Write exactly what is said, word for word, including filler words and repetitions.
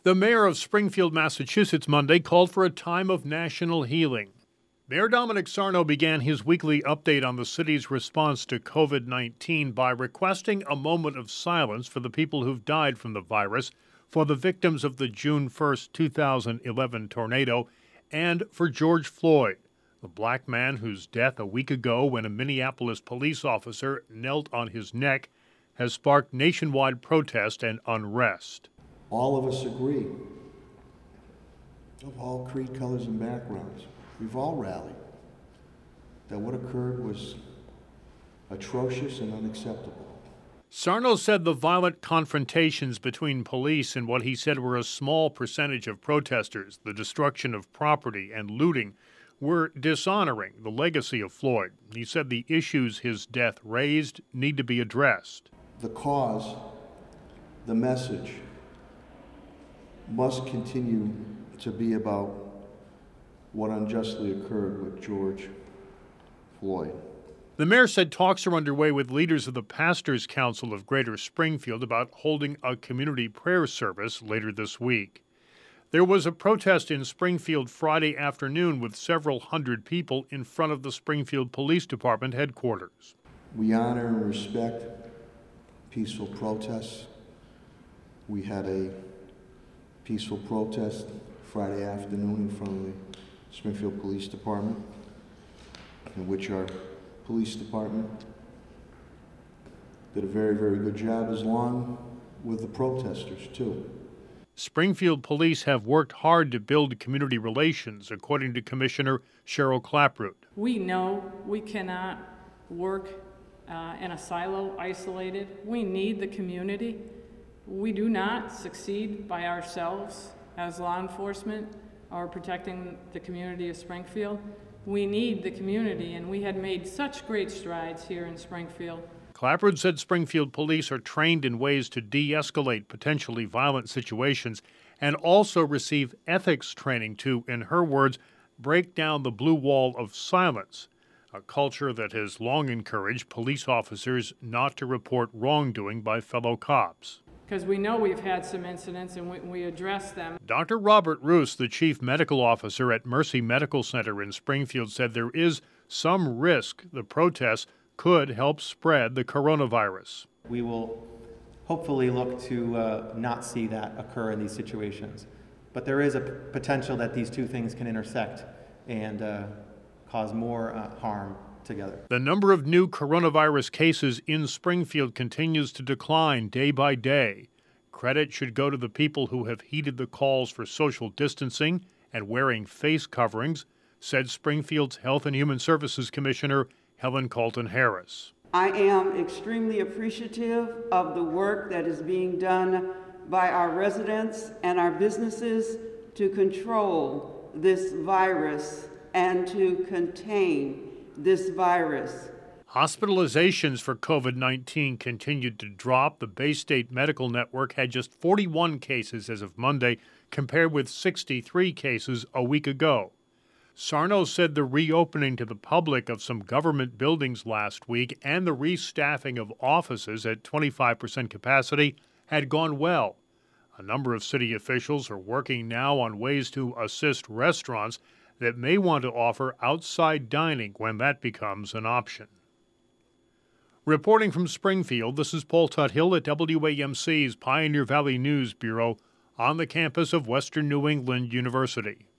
The mayor of Springfield, Massachusetts, Monday called for a time of national healing. Mayor Dominic Sarno began his weekly update on the city's response to COVID nineteen by requesting a moment of silence for the people who've died from the virus, for the victims of the June first, two thousand eleven tornado, and for George Floyd, the black man whose death a week ago when a Minneapolis police officer knelt on his neck has sparked nationwide protest and unrest. All of us agree, of all creed, colors, and backgrounds, we've all rallied that what occurred was atrocious and unacceptable. Sarno said the violent confrontations between police and what he said were a small percentage of protesters, the destruction of property and looting, were dishonoring the legacy of Floyd. He said the issues his death raised need to be addressed. The cause, the message, must continue to be about what unjustly occurred with George Floyd. The mayor said talks are underway with leaders of the Pastors' Council of Greater Springfield about holding a community prayer service later this week. There was a protest in Springfield Friday afternoon with several hundred people in front of the Springfield Police Department headquarters. We honor and respect peaceful protests. We had a peaceful protest Friday afternoon in front of the Springfield Police Department, in which our police department did a very, very good job, as long with the protesters, too. Springfield police have worked hard to build community relations, according to Commissioner Cheryl Claproot. We know we cannot work uh, in a silo, isolated. We need the community. We do not succeed by ourselves as law enforcement or protecting the community of Springfield. We need the community, and we had made such great strides here in Springfield. Claproot said Springfield police are trained in ways to de-escalate potentially violent situations and also receive ethics training to, in her words, break down the blue wall of silence, a culture that has long encouraged police officers not to report wrongdoing by fellow cops. Because we know we've had some incidents and we, we address them. Doctor Robert Roos, the chief medical officer at Mercy Medical Center in Springfield, said there is some risk the protests could help spread the coronavirus. We will hopefully look to uh, not see that occur in these situations. But there is a p- potential that these two things can intersect and uh, cause more uh, harm together. The number of new coronavirus cases in Springfield continues to decline day by day. Credit should go to the people who have heeded the calls for social distancing and wearing face coverings, said Springfield's Health and Human Services Commissioner Helen Colton Harris. I am extremely appreciative of the work that is being done by our residents and our businesses to control this virus and to contain this virus. Hospitalizations for COVID nineteen continued to drop. The Bay State Medical Network had just forty-one cases as of Monday, compared with sixty-three cases a week ago. Sarno said the reopening to the public of some government buildings last week and the restaffing of offices at twenty-five percent capacity had gone well. A number of city officials are working now on ways to assist restaurants that may want to offer outside dining when that becomes an option. Reporting from Springfield, this is Paul Tuthill at W A M C's Pioneer Valley News Bureau on the campus of Western New England University.